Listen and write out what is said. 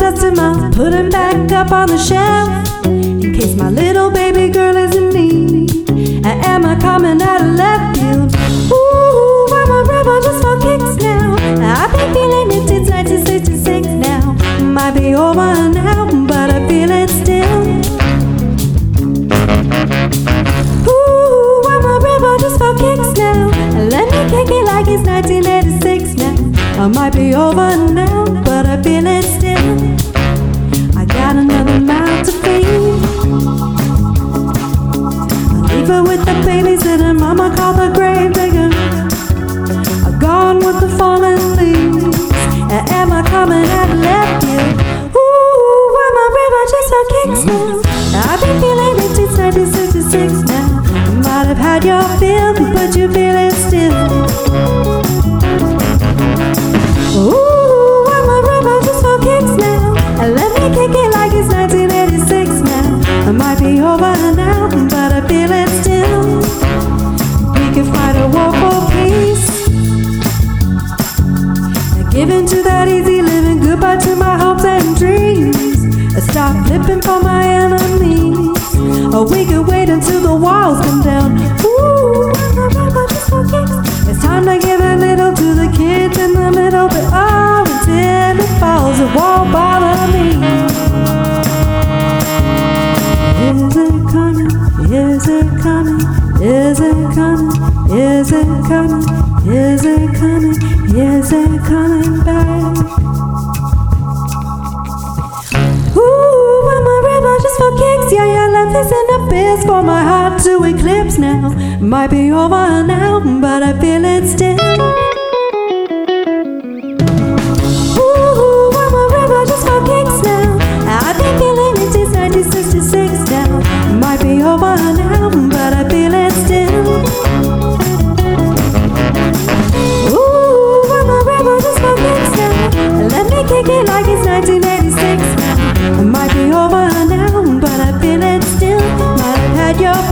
dust him out, put him back up on the shelf, in case my little baby girl is in need. Am I coming out of left field? Ooh, I'm a rebel just for kicks now. I've been feeling it since 1966 now. Might be over now, but I feel it still. Ooh, I'm a rebel just for kicks now. Let me kick it like it's 1986 now. I might be over now, but I feel it still. I got another mouth to feed. Even with the babysitter, mama called the grave digger. I'm gone with the fallen leaves. Am I coming out left field? Ooh, I'm a river just for kicks now. I've been feeling it since 1966 now. I might have had your feel, but you feel it still. Ooh, I'm a river just for kicks now. Let me kick it like it's 1986 now. I might be over now, but I feel it still. We can fight a war for peace. Giving to that easy living, goodbye to my hopes and dreams. Stop flipping for my enemies. Or we can wait until the walls come down. Ooh, just for kicks. It's time to give a little to the kids in the middle, but oh, until it falls, it won't bother me. Is it coming? Is it coming? Is it coming? Is it coming? Is it coming? Is it coming back? Ooh, I'm a rebel just for kicks. Yeah, yeah, left this in the biz for my heart to eclipse now. Might be over now, but I feel it still. Ooh, I'm a rebel just for kicks now. I've been feeling it since 1966 now. Might be over now, but I feel it still. Ooh, I'm a rebel just for kicks now. Let me kick it like it's 1986 now. I might be over now, but I feel it still. Might have had your